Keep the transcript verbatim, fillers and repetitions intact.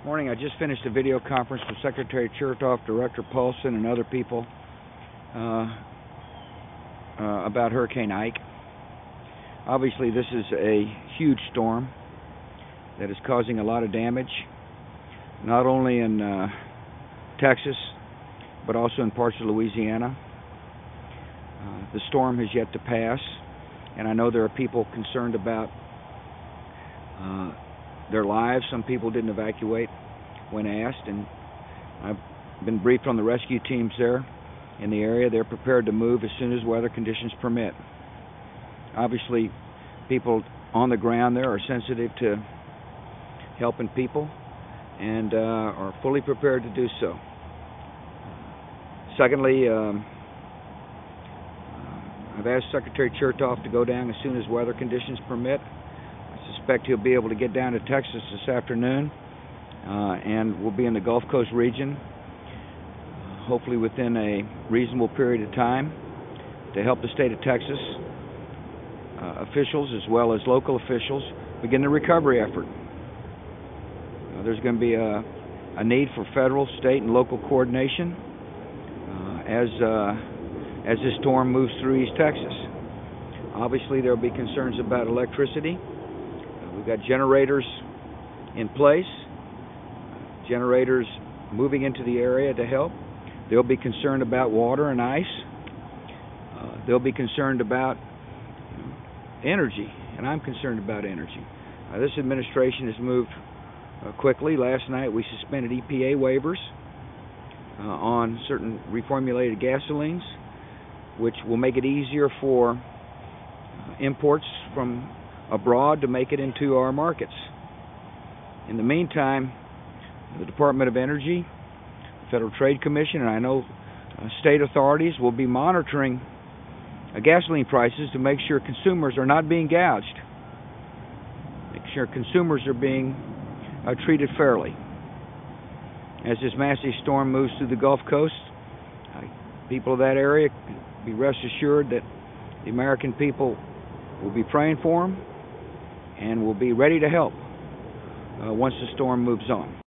Morning. I just finished a video conference with Secretary Chertoff, Director Paulson, and other people uh, uh, about Hurricane Ike. Obviously, this is a huge storm that is causing a lot of damage, not only in uh, Texas, but also in parts of Louisiana. Uh, the storm has yet to pass, and I know there are people concerned about uh, their lives. Some people didn't evacuate when asked, and I've been briefed on the rescue teams there in the area. They're prepared to move as soon as weather conditions permit. Obviously, people on the ground there are sensitive to helping people and uh, are fully prepared to do so. Secondly, um, I've asked Secretary Chertoff to go down as soon as weather conditions permit. I suspect he'll be able to get down to Texas this afternoon, uh, and we'll be in the Gulf Coast region, uh, hopefully within a reasonable period of time, to help the state of Texas uh, officials as well as local officials begin the recovery effort. Uh, there's going to be a, a need for federal, state, and local coordination uh, as uh, as this storm moves through East Texas. Obviously, there will be concerns about electricity. Uh, we've got generators in place, generators moving into the area to help. They'll be concerned about water and ice. Uh, they'll be concerned about you know, energy, and I'm concerned about energy. Uh, this administration has moved uh, quickly. Last night, we suspended E P A waivers uh, on certain reformulated gasolines, which will make it easier for uh, imports from abroad to make it into our markets. In the meantime, the Department of Energy, Federal Trade Commission, and I know uh, state authorities will be monitoring uh, gasoline prices to make sure consumers are not being gouged, make sure consumers are being uh, treated fairly. As this massive storm moves through the Gulf Coast, uh, people of that area be rest assured that the American people will be praying for them and will be ready to help uh, once the storm moves on.